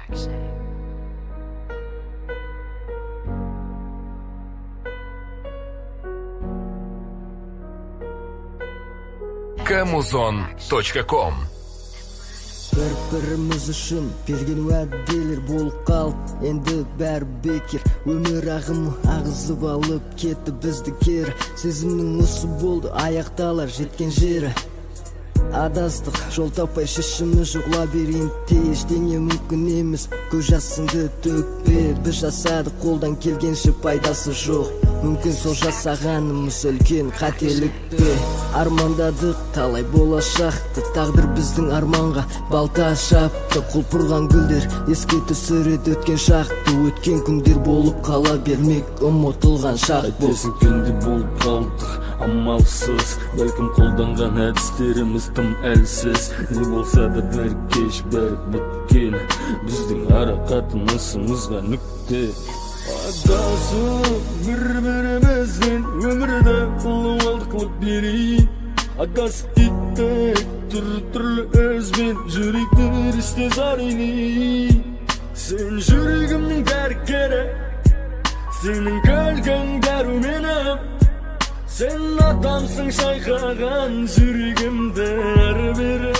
Kamuzon.com Bir-birimiz үшін берген уәделер болып қалды, енді бәрі бекер. Өмір ағымы ағызып алып кетті бізді кері. Сезімнің осы болды, аяқталар жеткен жері. Адастық, жол таппай шешімі жоқ лабиринтте, ештеңе мүмкін емес. Көз жасыңды төкпе, біз жасадық, қолдан келгенше пайдасы жоқ. Мүмкін сол жасағанымыз үлкен қателік пе? Армандадық талай болашақты, тағдыр біздің арманға балта шапты. Құлпырған гүлдер еске түсіреді өткен шақты, өткен күндер болып қала бермек ұмытылған шақ бұл. Қайтесің күнде болып қалдық амалсыз, бәлкім қолданған әдістеріміз тым әлсіз. Не болса да бір кеш бәрі біткен, біздің ара қатынасымызға нүкте. Адасып бір-бірімізбен өмірді қылуалдық қылып берейін. Адасып кеттік түрлі өзбен, жүректі ристе заринейін. Сен жүрегімнің дәркері, сенің күлгің дәруменім. Сен атамсың шайқаған жүрегімді әрі-бері.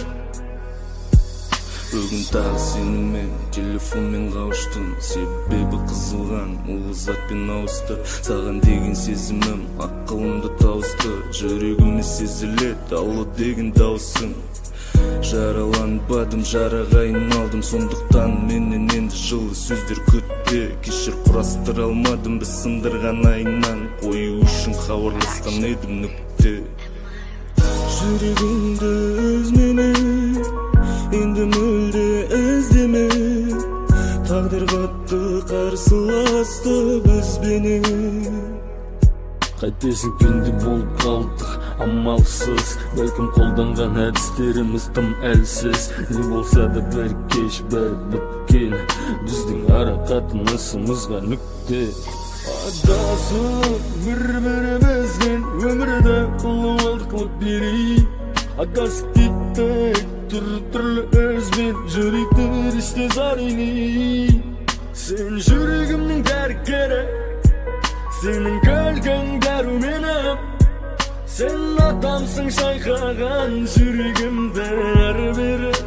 Бүгін тағы сенімен телефонмен қауыштым, себебі қызылған улы затпен ауысты. Саған деген сезімім ақылымды тауысты, жүрегіме сезіледі алло деген даусың. Жараланбадым, жараға айналдым, сондықтан менен енді жылы сөздер күтпе. Кешір құрастыра алмадым біз сындырған айнан, қою үшін хабарласқан едім нүкте. Жүрегімді өзменен енді мүлде іздеме, тағдыр қатты қарсыласты бізбенен. Қайтесің күнде болып қалдық амалсыз, бәлкім қолданған әдістеріміз тым әлсіз. Не болса да бір кеш бәрі біткен, біздің ара қатынасымызға нүкте. Адасып бір-бірімізбен өмірді қылуалдық қылып берейін. Адасып кеттік түрлі өзбен, жүректі ристе заринейін. Сен жүрегімнің дәркері, сенің күлгің дәруменім. Сен атамсың шайқаған жүрегімді әрі-бері.